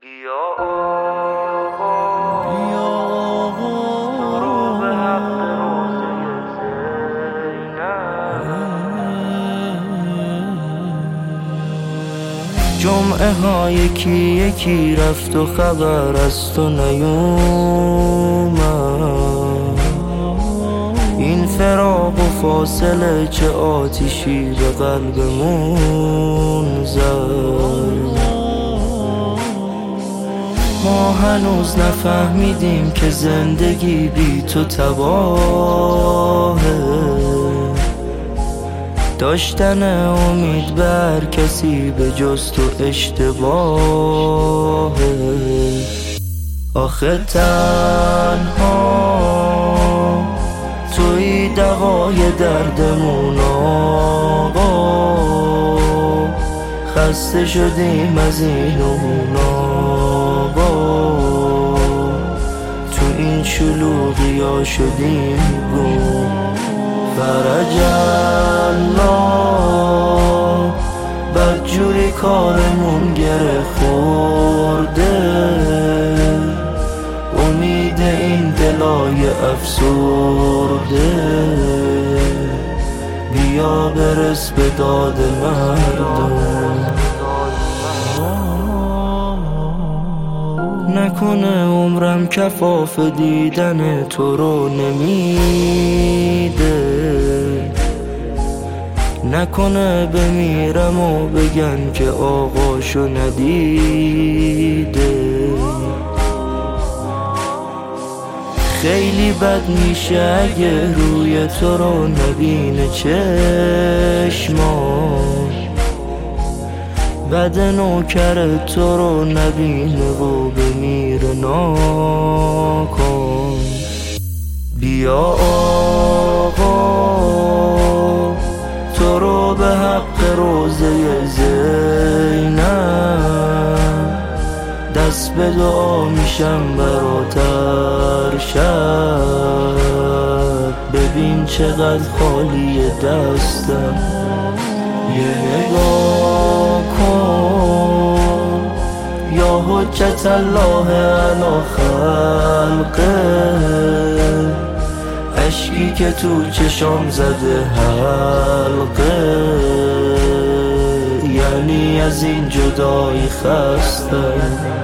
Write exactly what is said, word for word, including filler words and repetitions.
بیا آقا بیا آقا برو به حق روزه زینب. جمعه ها یکی یکی رفت و خبر از تو نیومد. این فراق و فاصله چه آتیشی به قلبمون زد. ما هنوز نفهمیدیم که زندگی بی تو تباهه. داشتن امید بر کسی به جز تو اشتباهه. آخه تنها توی دوای دردمون آقا. خسته شدیم از این و اون آقا. تو این شلوغی ها شدیم گم. فرج الله بدجوری کارمون گره خورده. امید این دلای افسرده. بیا برس به داد مردم. نکنه عمرم کفاف دیدن تو رو نمیده. نکنه بمیرم و بگن که آقاشو ندیده. خیلی بد میشه اگه روی تو رو نبینه چشمام. بد نوکر تو رو نبینه و بمیره ناکن. بیا آقا تو رو به حق روزه زینب. دست به دعا میشم برات هر شب. ببین چقدر خالی دستم. یه نگاه کن یا حجت الله علی خلقه. اشکی که تو چشام زده حلقه. یعنی از این جدایی خستم.